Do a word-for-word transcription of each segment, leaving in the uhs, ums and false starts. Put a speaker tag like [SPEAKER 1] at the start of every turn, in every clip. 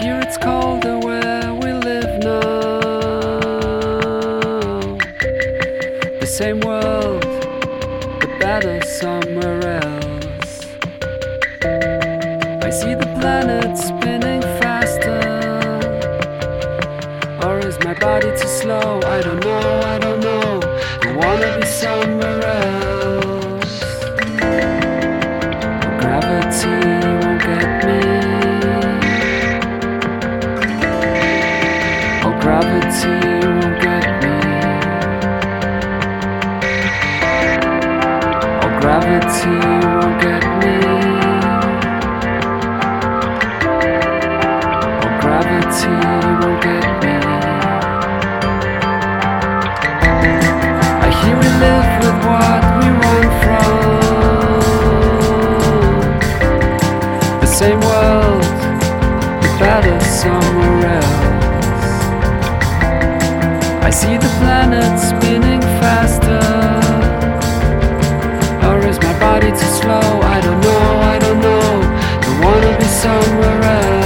[SPEAKER 1] hear it's colder where we live now. The same world, but better somewhere else. I see the planet spinning faster. Or is my body too slow? I don't know, I don't know. I wanna be somewhere else. Gravity won't get me. Oh, gravity won't get me. Oh, gravity won't get me. Oh, gravity won't get me. I hear we live with what we run from. The same world, but better somewhere else. I see the planet spinning faster. Or is my body too slow? I don't know, I don't know. I wanna be somewhere else.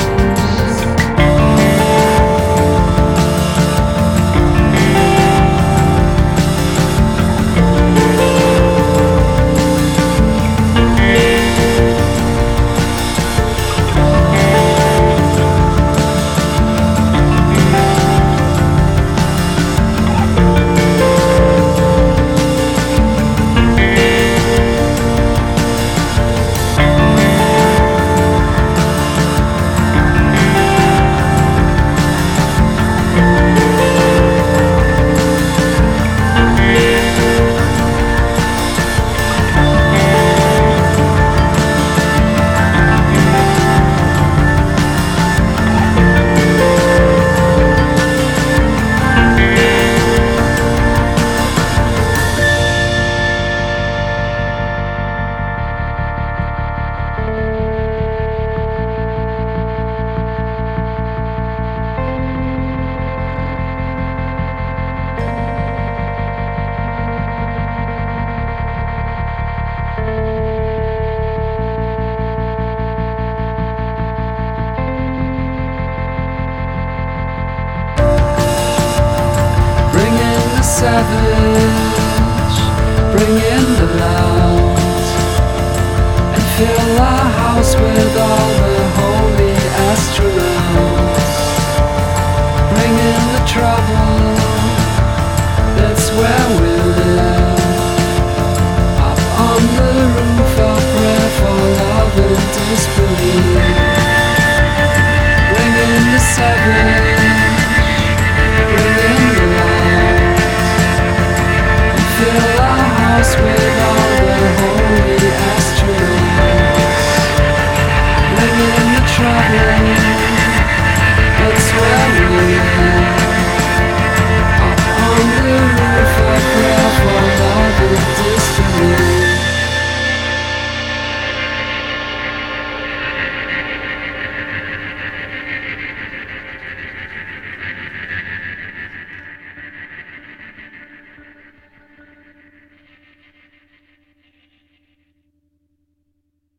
[SPEAKER 1] Savage, bring in the loud, and fill our house with all the holy astronauts. Bring in the trouble, that's where we live. Up on the roof, a prayer for love and disbelief. Bring in the savage, bring in the loud. Fill our house with all the holy astronauts. Bring in the trouble.